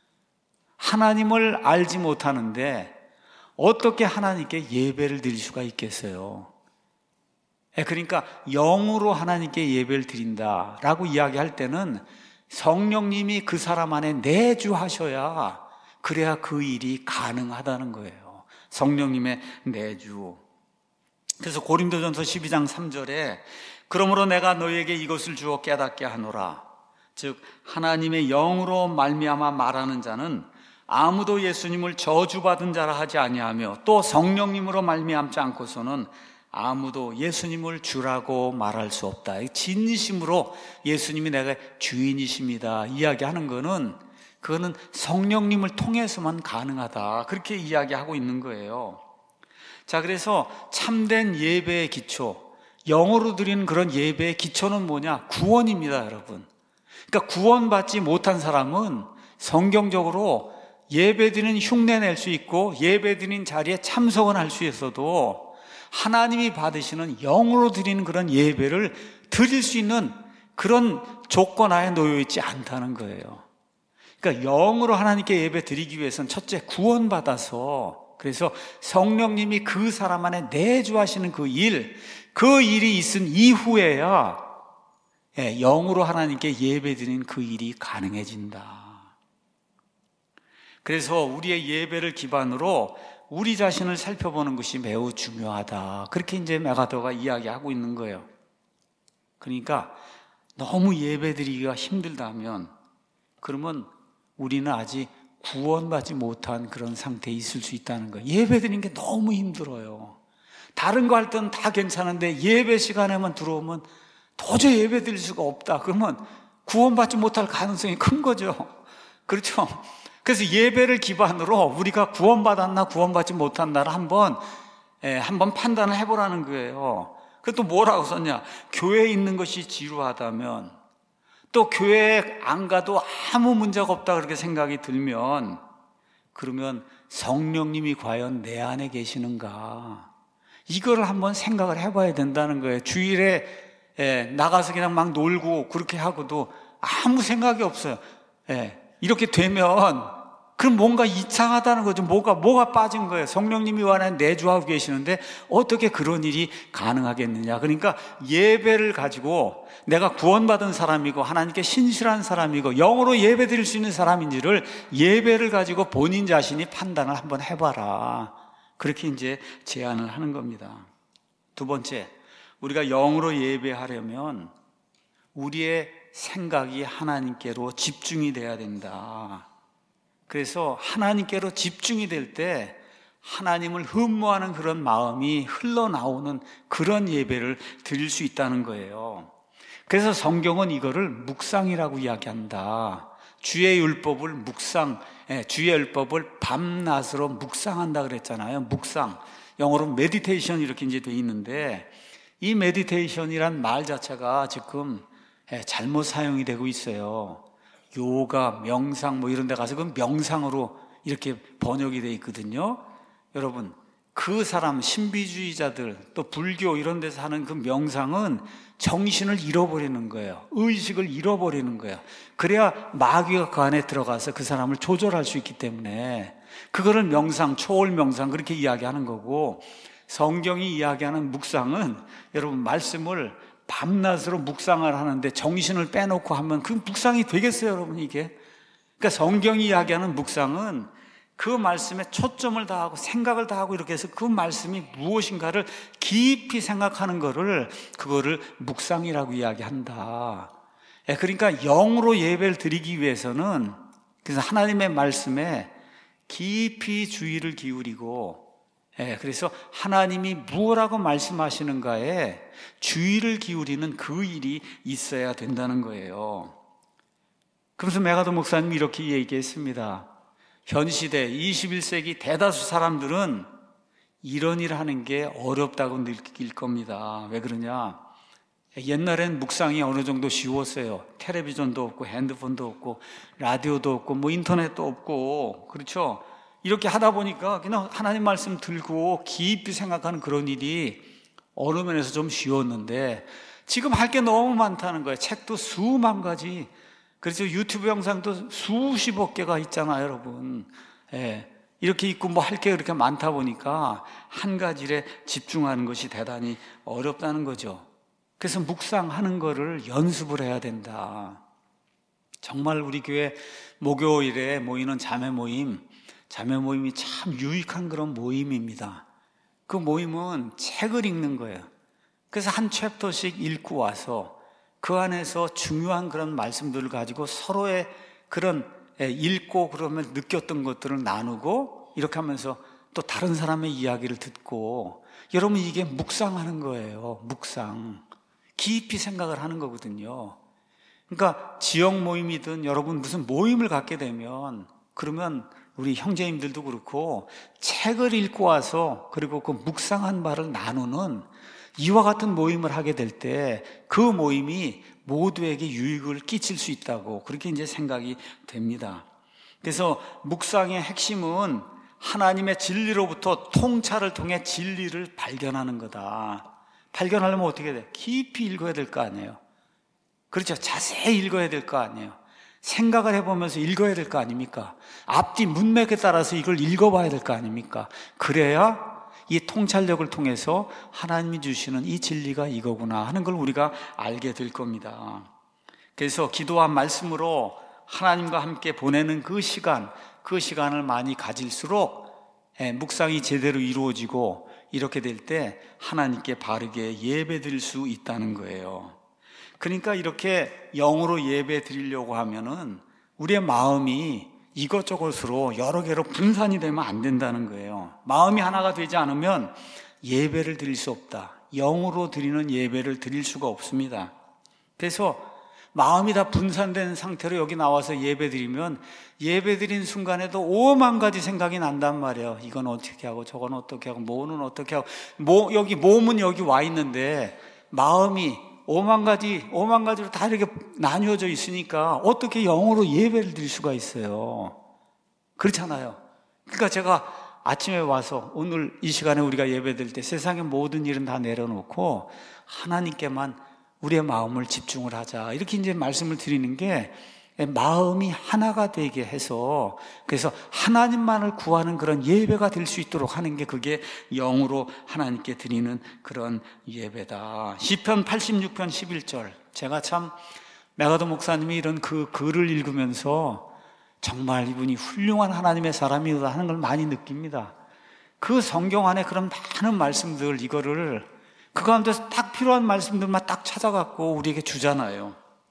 하나님을 알지 못하는데 어떻게 하나님께 예배를 드릴 수가 있겠어요? 그러니까 영으로 하나님께 예배를 드린다라고 이야기할 때는 성령님이 그 사람 안에 내주하셔야, 그래야 그 일이 가능하다는 거예요. 성령님의 내주. 그래서 고린도전서 십이 장 삼 절에 그러므로 내가 너희에게 이것을 주어 깨닫게 하노라. 즉 하나님의 영으로 말미암아 말하는 자는 아무도 예수님을 저주받은 자라 하지 아니하며 또 성령님으로 말미암지 않고서는 아무도 예수님을 주라고 말할 수 없다. 진심으로 예수님이 내가 주인이십니다 이야기하는 거는, 그거는 성령님을 통해서만 가능하다, 그렇게 이야기하고 있는 거예요. 자, 그래서 참된 예배의 기초, 영으로 드리는 그런 예배의 기초는 뭐냐? 구원입니다, 여러분. 그러니까 구원받지 못한 사람은 성경적으로 예배드리는 흉내 낼 수 있고 예배드리는 자리에 참석은 할 수 있어도 하나님이 받으시는 영으로 드리는 그런 예배를 드릴 수 있는 그런 조건 하에 놓여 있지 않다는 거예요. 그러니까 영으로 하나님께 예배 드리기 위해서는 첫째 구원받아서, 그래서 성령님이 그 사람 안에 내주하시는 그 일, 그 일이 있은 이후에야 영으로 하나님께 예배 드리는 그 일이 가능해진다. 그래서 우리의 예배를 기반으로 우리 자신을 살펴보는 것이 매우 중요하다. 그렇게 이제 메가더가 이야기하고 있는 거예요. 그러니까 너무 예배 드리기가 힘들다면 그러면 우리는 아직 구원받지 못한 그런 상태에 있을 수 있다는 거예요. 예배 드리는 게 너무 힘들어요. 다른 거 할 때는 다 괜찮은데 예배 시간에만 들어오면 도저히 예배 드릴 수가 없다. 그러면 구원받지 못할 가능성이 큰 거죠. 그렇죠? 그래서 예배를 기반으로 우리가 구원받았나 구원받지 못한나를 한번 예, 한번 판단을 해보라는 거예요. 그또 뭐라고 썼냐? 교회에 있는 것이 지루하다면, 또 교회에 안 가도 아무 문제가 없다 그렇게 생각이 들면, 그러면 성령님이 과연 내 안에 계시는가? 이걸 한번 생각을 해봐야 된다는 거예요. 주일에 예, 나가서 그냥 막 놀고 그렇게 하고도 아무 생각이 없어요. 예, 이렇게 되면 그럼 뭔가 이상하다는 거죠. 뭐가, 뭐가 빠진 거예요. 성령님이 안에 내주하고 계시는데 어떻게 그런 일이 가능하겠느냐. 그러니까 예배를 가지고 내가 구원받은 사람이고 하나님께 신실한 사람이고 영으로 예배 드릴 수 있는 사람인지를 예배를 가지고 본인 자신이 판단을 한번 해봐라. 그렇게 이제 제안을 하는 겁니다. 두 번째, 우리가 영으로 예배하려면 우리의 생각이 하나님께로 집중이 돼야 된다. 그래서 하나님께로 집중이 될 때 하나님을 흠모하는 그런 마음이 흘러나오는 그런 예배를 드릴 수 있다는 거예요. 그래서 성경은 이거를 묵상이라고 이야기한다. 주의 율법을 묵상, 주의 율법을 밤낮으로 묵상한다 그랬잖아요. 묵상, 영어로 메디테이션 이렇게 이제 돼 있는데, 이 메디테이션이란 말 자체가 지금 잘못 사용이 되고 있어요. 요가, 명상 뭐 이런 데 가서 그 명상으로 이렇게 번역이 돼 있거든요. 여러분, 그 사람, 신비주의자들 또 불교 이런 데서 하는 그 명상은 정신을 잃어버리는 거예요. 의식을 잃어버리는 거예요. 그래야 마귀가 그 안에 들어가서 그 사람을 조절할 수 있기 때문에 그거를 명상, 초월 명상 그렇게 이야기하는 거고, 성경이 이야기하는 묵상은 여러분 말씀을 밤낮으로 묵상을 하는데 정신을 빼놓고 하면 그 묵상이 되겠어요, 여러분? 이게? 그러니까 성경이 이야기하는 묵상은 그 말씀에 초점을 다하고 생각을 다하고 이렇게 해서 그 말씀이 무엇인가를 깊이 생각하는 거를, 그거를 묵상이라고 이야기한다. 그러니까 영으로 예배를 드리기 위해서는 그래서 하나님의 말씀에 깊이 주의를 기울이고, 예, 그래서 하나님이 무엇라고 말씀하시는가에 주의를 기울이는 그 일이 있어야 된다는 거예요. 그래서 메가더 목사님이 이렇게 얘기했습니다. 현 시대 이십일 세기 대다수 사람들은 이런 일을 하는 게 어렵다고 느낄 겁니다. 왜 그러냐? 옛날엔 묵상이 어느 정도 쉬웠어요. 텔레비전도 없고 핸드폰도 없고 라디오도 없고 뭐 인터넷도 없고, 그렇죠? 이렇게 하다 보니까 그냥 하나님 말씀 들고 깊이 생각하는 그런 일이 어느 면에서 좀 쉬웠는데, 지금 할 게 너무 많다는 거예요. 책도 수만 가지, 그래서 유튜브 영상도 수십억 개가 있잖아요, 여러분. 예, 이렇게 있고 뭐 할 게 그렇게 많다 보니까 한 가지 일에 집중하는 것이 대단히 어렵다는 거죠. 그래서 묵상하는 거를 연습을 해야 된다. 정말 우리 교회 목요일에 모이는 자매 모임, 자매 모임이 참 유익한 그런 모임입니다. 그 모임은 책을 읽는 거예요. 그래서 한 챕터씩 읽고 와서 그 안에서 중요한 그런 말씀들을 가지고 서로의 그런 읽고 그러면 느꼈던 것들을 나누고 이렇게 하면서 또 다른 사람의 이야기를 듣고, 여러분 이게 묵상하는 거예요. 묵상. 깊이 생각을 하는 거거든요. 그러니까 지역 모임이든 여러분 무슨 모임을 갖게 되면, 그러면 우리 형제님들도 그렇고 책을 읽고 와서 그리고 그 묵상한 바를 나누는 이와 같은 모임을 하게 될 때 그 모임이 모두에게 유익을 끼칠 수 있다고 그렇게 이제 생각이 됩니다. 그래서 묵상의 핵심은 하나님의 진리로부터 통찰을 통해 진리를 발견하는 거다. 발견하려면 어떻게 돼? 깊이 읽어야 될 거 아니에요. 그렇죠. 자세히 읽어야 될 거 아니에요. 생각을 해보면서 읽어야 될 거 아닙니까? 앞뒤 문맥에 따라서 이걸 읽어봐야 될 거 아닙니까? 그래야 이 통찰력을 통해서 하나님이 주시는 이 진리가 이거구나 하는 걸 우리가 알게 될 겁니다. 그래서 기도와 말씀으로 하나님과 함께 보내는 그 시간, 그 시간을 많이 가질수록 묵상이 제대로 이루어지고 이렇게 될 때 하나님께 바르게 예배 드릴 수 있다는 거예요. 그러니까 이렇게 영으로 예배 드리려고 하면은 우리의 마음이 이것저것으로 여러 개로 분산이 되면 안 된다는 거예요. 마음이 하나가 되지 않으면 예배를 드릴 수 없다. 영으로 드리는 예배를 드릴 수가 없습니다. 그래서 마음이 다 분산된 상태로 여기 나와서 예배 드리면 예배 드린 순간에도 오만 가지 생각이 난단 말이에요. 이건 어떻게 하고 저건 어떻게 하고 뭐는 어떻게 하고 뭐 여기 몸은 여기 와 있는데 마음이 오만 가지 오만 가지로 다 이렇게 나뉘어져 있으니까 어떻게 영으로 예배를 드릴 수가 있어요? 그렇잖아요. 그러니까 제가 아침에 와서 오늘 이 시간에 우리가 예배 드릴 때 세상의 모든 일은 다 내려놓고 하나님께만 우리의 마음을 집중을 하자. 이렇게 이제 말씀을 드리는 게 마음이 하나가 되게 해서 그래서 하나님만을 구하는 그런 예배가 될 수 있도록 하는 게 그게 영으로 하나님께 드리는 그런 예배다. 시편 팔십육 편 십일 절. 제가 참 메가더 목사님이 이런 그 글을 읽으면서 정말 이분이 훌륭한 하나님의 사람이다 하는 걸 많이 느낍니다. 그 성경 안에 그런 많은 말씀들 이거를 그 가운데서 딱 필요한 말씀들만 딱 찾아갖고 우리에게 주잖아요.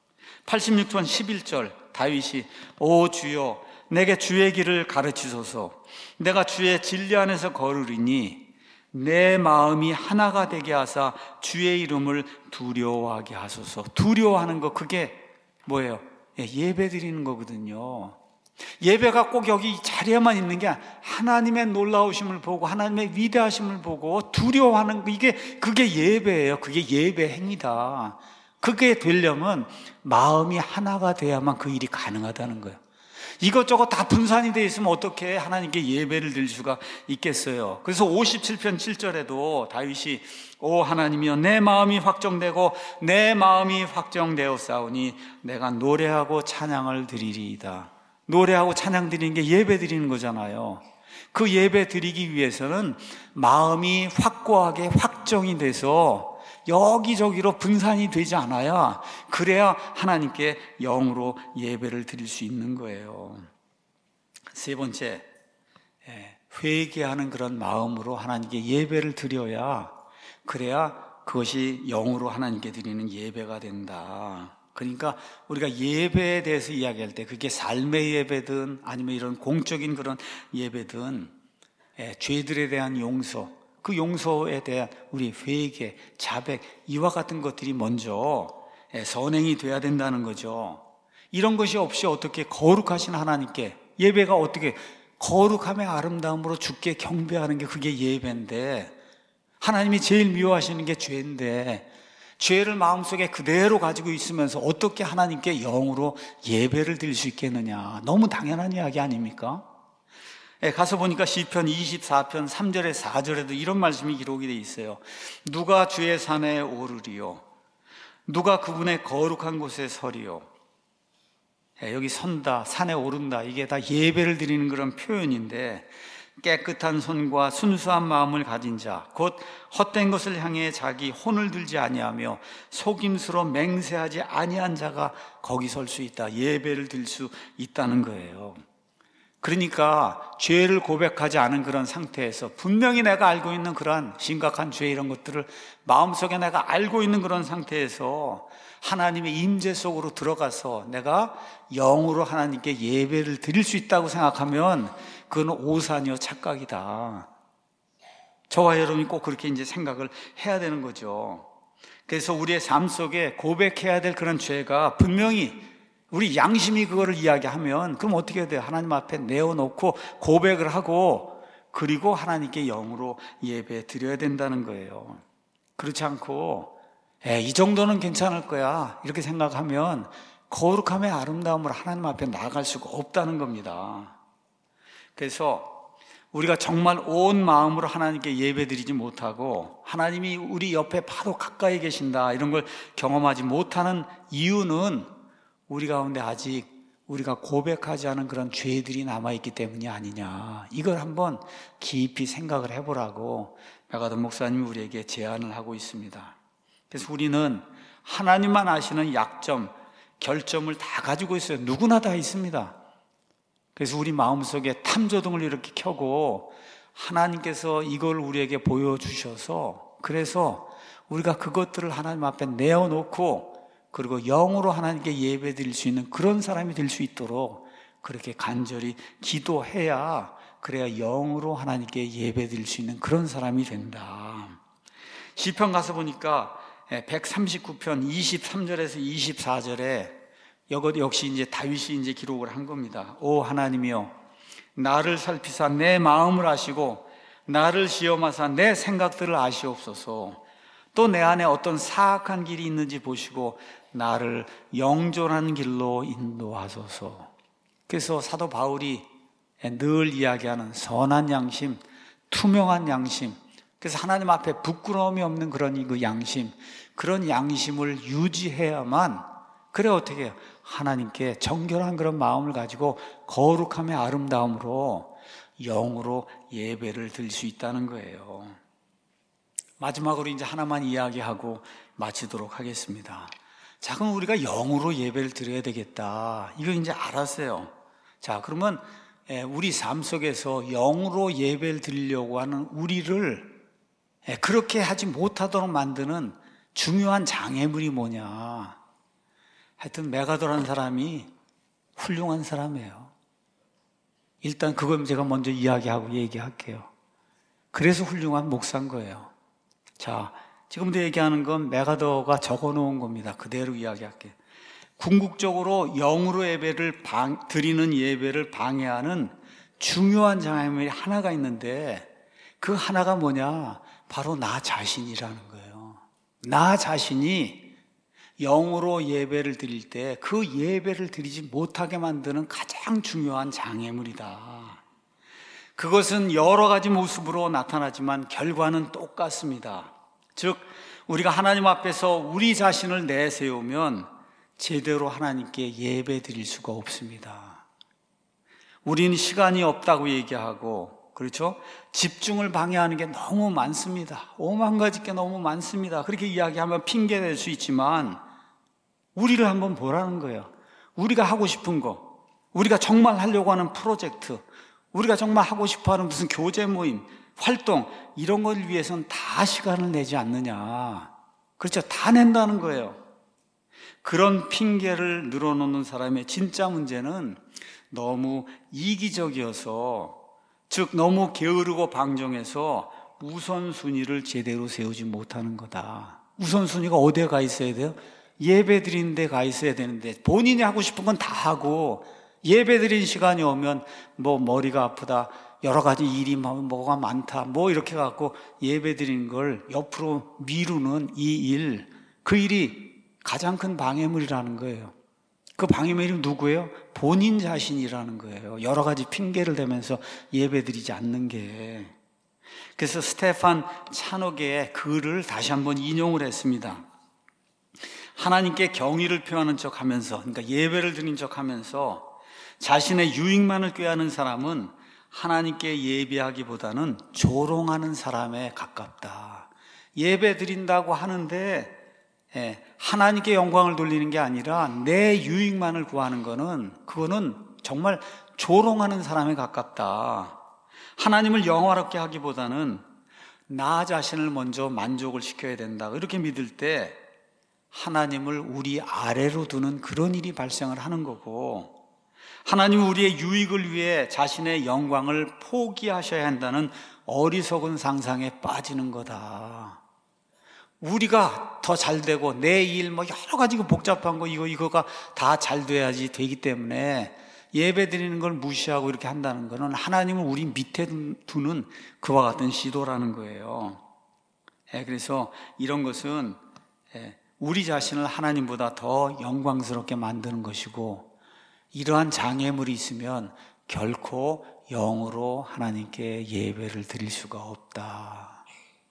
팔십육 편 십일 절 다윗이 오 주여 내게 주의 길을 가르치소서 내가 주의 진리 안에서 걸으리니 내 마음이 하나가 되게 하사 주의 이름을 두려워하게 하소서. 두려워하는 거 그게 뭐예요? 예배 드리는 거거든요. 예배가 꼭 여기 자리에만 있는 게 하나님의 놀라우심을 보고 하나님의 위대하심을 보고 두려워하는 거 이게 그게 예배예요. 그게 예배 행위다. 그게 되려면 마음이 하나가 돼야만 그 일이 가능하다는 거예요. 이것저것 다 분산이 되어 있으면 어떻게 하나님께 예배를 드릴 수가 있겠어요? 그래서 오십칠 편 칠 절에도 다윗이 오 하나님이여 내 마음이 확정되고 내 마음이 확정되었사오니 내가 노래하고 찬양을 드리리이다. 노래하고 찬양 드리는 게 예배 드리는 거잖아요. 그 예배 드리기 위해서는 마음이 확고하게 확정이 돼서 여기저기로 분산이 되지 않아야 그래야 하나님께 영으로 예배를 드릴 수 있는 거예요. 세 번째, 회개하는 그런 마음으로 하나님께 예배를 드려야 그래야 그것이 영으로 하나님께 드리는 예배가 된다. 그러니까 우리가 예배에 대해서 이야기할 때 그게 삶의 예배든 아니면 이런 공적인 그런 예배든 죄들에 대한 용서, 그 용서에 대한 우리 회개, 자백 이와 같은 것들이 먼저 선행이 돼야 된다는 거죠. 이런 것이 없이 어떻게 거룩하신 하나님께 예배가 어떻게 거룩함의 아름다움으로 주께 경배하는 게 그게 예배인데 하나님이 제일 미워하시는 게 죄인데 죄를 마음속에 그대로 가지고 있으면서 어떻게 하나님께 영으로 예배를 드릴 수 있겠느냐. 너무 당연한 이야기 아닙니까? 예, 가서 보니까 시편 이십사 편 삼 절에 사 절에도 이런 말씀이 기록이 되어 있어요. 누가 주의 산에 오르리요 누가 그분의 거룩한 곳에 서리요. 예, 여기 선다, 산에 오른다 이게 다 예배를 드리는 그런 표현인데 깨끗한 손과 순수한 마음을 가진 자, 곧 헛된 것을 향해 자기 혼을 들지 아니하며 속임수로 맹세하지 아니한 자가 거기 설 수 있다. 예배를 드릴 수 있다는 거예요. 그러니까 죄를 고백하지 않은 그런 상태에서 분명히 내가 알고 있는 그런 심각한 죄 이런 것들을 마음속에 내가 알고 있는 그런 상태에서 하나님의 임재 속으로 들어가서 내가 영으로 하나님께 예배를 드릴 수 있다고 생각하면 그건 오산이요 착각이다. 저와 여러분이 꼭 그렇게 이제 생각을 해야 되는 거죠. 그래서 우리의 삶 속에 고백해야 될 그런 죄가 분명히 우리 양심이 그거를 이야기하면 그럼 어떻게 해야 돼요? 하나님 앞에 내어놓고 고백을 하고 그리고 하나님께 영으로 예배 드려야 된다는 거예요. 그렇지 않고 에이, 이 정도는 괜찮을 거야 이렇게 생각하면 거룩함의 아름다움으로 하나님 앞에 나아갈 수가 없다는 겁니다. 그래서 우리가 정말 온 마음으로 하나님께 예배드리지 못하고 하나님이 우리 옆에 바로 가까이 계신다 이런 걸 경험하지 못하는 이유는 우리 가운데 아직 우리가 고백하지 않은 그런 죄들이 남아있기 때문이 아니냐, 이걸 한번 깊이 생각을 해보라고 메가더 목사님이 우리에게 제안을 하고 있습니다. 그래서 우리는 하나님만 아시는 약점, 결점을 다 가지고 있어요. 누구나 다 있습니다. 그래서 우리 마음속에 탐조등을 이렇게 켜고 하나님께서 이걸 우리에게 보여주셔서, 그래서 우리가 그것들을 하나님 앞에 내어놓고 그리고 영으로 하나님께 예배 드릴 수 있는 그런 사람이 될 수 있도록 그렇게 간절히 기도해야, 그래야 영으로 하나님께 예배 드릴 수 있는 그런 사람이 된다. 시편 가서 보니까 백삼십구 편 이십삼 절에서 이십사 절에 이것 역시 이제 다윗이 이제 기록을 한 겁니다. 오 하나님이여, 나를 살피사 내 마음을 아시고 나를 시험하사 내 생각들을 아시옵소서. 또 내 안에 어떤 사악한 길이 있는지 보시고 나를 영존한 길로 인도하소서. 그래서 사도 바울이 늘 이야기하는 선한 양심, 투명한 양심, 그래서 하나님 앞에 부끄러움이 없는 그런 그 양심, 그런 양심을 유지해야만, 그래 어떻게 해요? 하나님께 정결한 그런 마음을 가지고 거룩함의 아름다움으로 영으로 예배를 드릴 수 있다는 거예요. 마지막으로 이제 하나만 이야기하고 마치도록 하겠습니다. 자, 그럼 우리가 영으로 예배를 드려야 되겠다, 이거 이제 알았어요. 자, 그러면 우리 삶 속에서 영으로 예배를 드리려고 하는 우리를 그렇게 하지 못하도록 만드는 중요한 장애물이 뭐냐? 하여튼 메가더라는 사람이 훌륭한 사람이에요. 일단 그건 제가 먼저 이야기하고 얘기할게요. 그래서 훌륭한 목사인 거예요. 자, 지금도 얘기하는 건 메가더가 적어놓은 겁니다. 그대로 이야기할게요. 궁극적으로 영으로 예배를 방, 드리는 예배를 방해하는 중요한 장애물이 하나가 있는데, 그 하나가 뭐냐? 바로 나 자신이라는 거예요. 나 자신이 영으로 예배를 드릴 때 그 예배를 드리지 못하게 만드는 가장 중요한 장애물이다. 그것은 여러 가지 모습으로 나타나지만 결과는 똑같습니다. 즉, 우리가 하나님 앞에서 우리 자신을 내세우면 제대로 하나님께 예배 드릴 수가 없습니다. 우리는 시간이 없다고 얘기하고, 그렇죠? 집중을 방해하는 게 너무 많습니다. 오만 가지 게 너무 많습니다. 그렇게 이야기하면 핑계 될 수 있지만 우리를 한번 보라는 거예요. 우리가 하고 싶은 거, 우리가 정말 하려고 하는 프로젝트, 우리가 정말 하고 싶어하는 무슨 교제 모임, 활동, 이런 걸 위해서는 다 시간을 내지 않느냐. 그렇죠? 다 낸다는 거예요. 그런 핑계를 늘어놓는 사람의 진짜 문제는 너무 이기적이어서, 즉 너무 게으르고 방종해서 우선순위를 제대로 세우지 못하는 거다. 우선순위가 어디에 가 있어야 돼요? 예배 드리는 데 가 있어야 되는데, 본인이 하고 싶은 건 다 하고 예배 드리는 시간이 오면 뭐 머리가 아프다, 여러 가지 일이 뭐가 많다, 뭐 이렇게 갖고 예배 드리는 걸 옆으로 미루는 이 일, 그 일이 가장 큰 방해물이라는 거예요. 그 방해물이 누구예요? 본인 자신이라는 거예요. 여러 가지 핑계를 대면서 예배드리지 않는 게. 그래서 스테판 차녹의 글을 다시 한번 인용을 했습니다. 하나님께 경의를 표하는 척 하면서, 그러니까 예배를 드린 척 하면서 자신의 유익만을 꾀하는 사람은 하나님께 예배하기보다는 조롱하는 사람에 가깝다. 예배 드린다고 하는데 예, 하나님께 영광을 돌리는 게 아니라 내 유익만을 구하는 거는, 그거는 정말 조롱하는 사람에 가깝다. 하나님을 영화롭게 하기보다는 나 자신을 먼저 만족을 시켜야 된다. 이렇게 믿을 때 하나님을 우리 아래로 두는 그런 일이 발생을 하는 거고, 하나님은 우리의 유익을 위해 자신의 영광을 포기하셔야 한다는 어리석은 상상에 빠지는 거다. 우리가 더 잘되고 내 일 뭐 여러 가지 복잡한 거 이거 이거가 다 잘 돼야지 되기 때문에 예배 드리는 걸 무시하고 이렇게 한다는 거는 하나님을 우리 밑에 두는 그와 같은 시도라는 거예요. 예, 그래서 이런 것은 예, 우리 자신을 하나님보다 더 영광스럽게 만드는 것이고, 이러한 장애물이 있으면 결코 영으로 하나님께 예배를 드릴 수가 없다.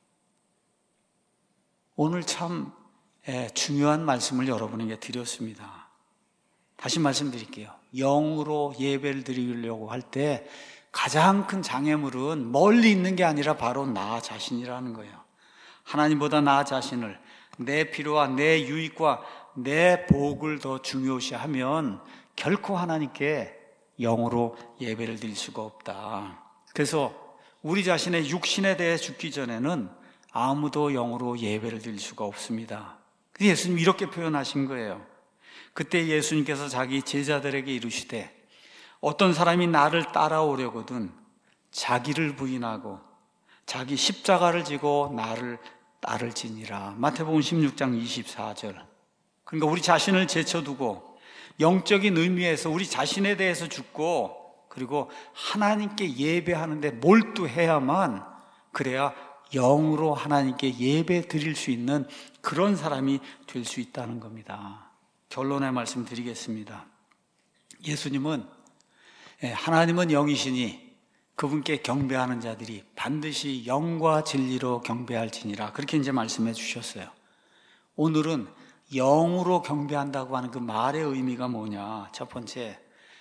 오늘 참 중요한 말씀을 여러분에게 드렸습니다. 다시 말씀드릴게요. 영으로 예배를 드리려고 할 때 가장 큰 장애물은 멀리 있는 게 아니라 바로 나 자신이라는 거예요. 하나님보다 나 자신을, 내 필요와 내 유익과 내 복을 더 중요시하면 결코 하나님께 영으로 예배를 드릴 수가 없다. 그래서 우리 자신의 육신에 대해 죽기 전에는 아무도 영으로 예배를 드릴 수가 없습니다. 예수님 이렇게 표현하신 거예요. 그때 예수님께서 자기 제자들에게 이르시되 어떤 사람이 나를 따라오려거든 자기를 부인하고 자기 십자가를 지고 나를 따를지니라. 마태복음 십육 장 이십사 절. 그러니까 우리 자신을 제쳐두고 영적인 의미에서 우리 자신에 대해서 죽고, 그리고 하나님께 예배하는데 몰두해야만, 그래야 영으로 하나님께 예배 드릴 수 있는 그런 사람이 될 수 있다는 겁니다. 결론의 말씀 드리겠습니다. 예수님은, 하나님은 영이시니 그분께 경배하는 자들이 반드시 영과 진리로 경배할지니라, 그렇게 이제 말씀해 주셨어요. 오늘은 영으로 경배한다고 하는 그 말의 의미가 뭐냐? 첫 번째,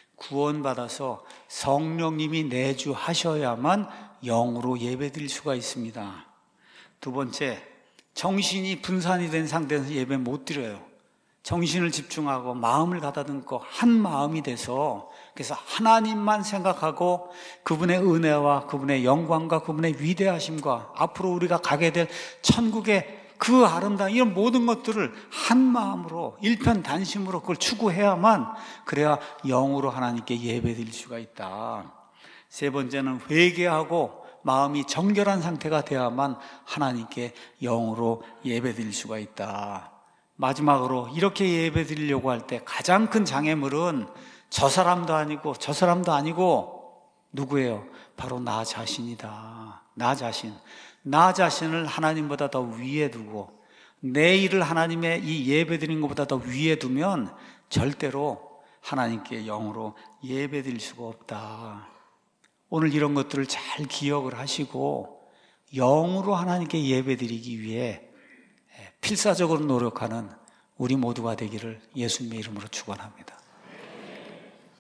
구원받아서 성령님이 내주하셔야만 영으로 예배드릴 수가 있습니다. 두 번째, 정신이 분산이 된 상태에서 예배 못 드려요. 정신을 집중하고 마음을 가다듬고 한 마음이 돼서, 그래서 하나님만 생각하고 그분의 은혜와 그분의 영광과 그분의 위대하심과 앞으로 우리가 가게 될 천국의 그 아름다운 이런 모든 것들을 한 마음으로 일편단심으로 그걸 추구해야만, 그래야 영으로 하나님께 예배드릴 수가 있다. 세 번째는 회개하고 마음이 정결한 상태가 되어야만 하나님께 영으로 예배드릴 수가 있다. 마지막으로 이렇게 예배드리려고 할 때 가장 큰 장애물은 저 사람도 아니고 저 사람도 아니고 누구예요? 바로 나 자신이다. 나 자신. 나 자신을 하나님보다 더 위에 두고 내 일을 하나님의 이 예배드린 것보다 더 위에 두면 절대로 하나님께 영으로 예배드릴 수가 없다. 오늘 이런 것들을 잘 기억을 하시고 영으로 하나님께 예배드리기 위해 필사적으로 노력하는 우리 모두가 되기를 예수님의 이름으로 축원합니다.